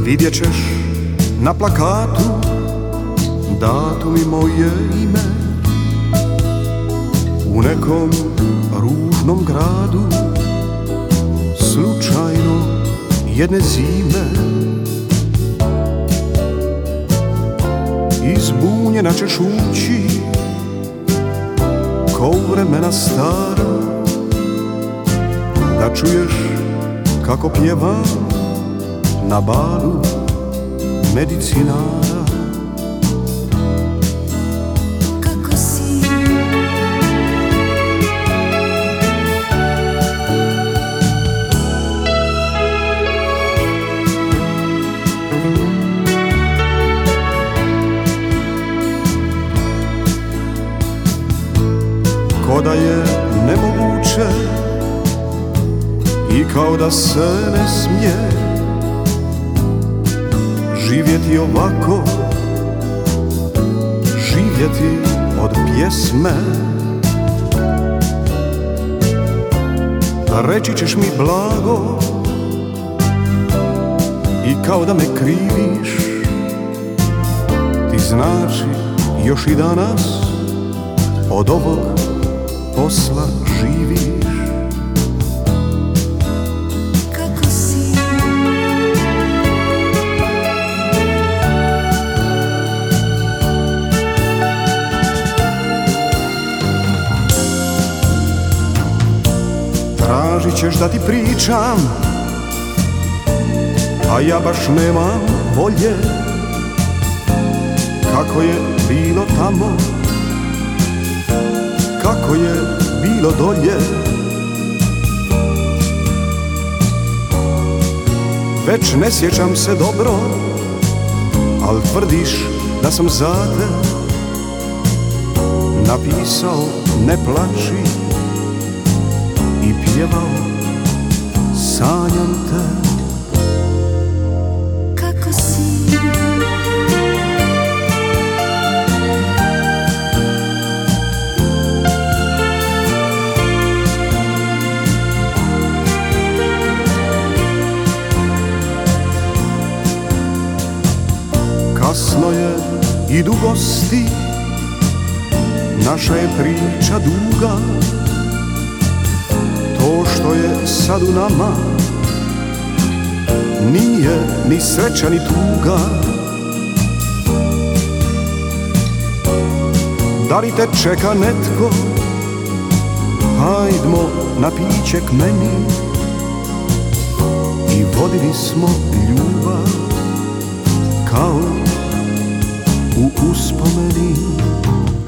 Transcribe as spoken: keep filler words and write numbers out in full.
Vidjet ćeš na plakatu datum i moje ime u nekom ružnom gradu, slučajno jedne zime. Izbunjena ćeš ući ko u vremena stara, da čuješ kako pjevam na balu medicinara. Kako si? Ko da je nemoguće i kao da se ne smije živjeti ovako, živjeti od pjesme. Reći ćeš mi blago i kao da me kriviš, ti znači još i danas od ovog posla živiš. Kako si? Tražit ćeš da ti pričam, a ja baš nemam volje, kako je bilo tamo, kako je bilo dolje. Već ne sjećam se dobro, al tvrdiš da sam za te napisao ne plači i pjevao sanjam te. Kako si? Kasno je, idu gosti, naša je priča duga. To što je sad u nama nije ni sreća ni tuga. Da li te čeka netko? Hajdmo na piće k meni. I vodili smo ljubav kao u uspomeni.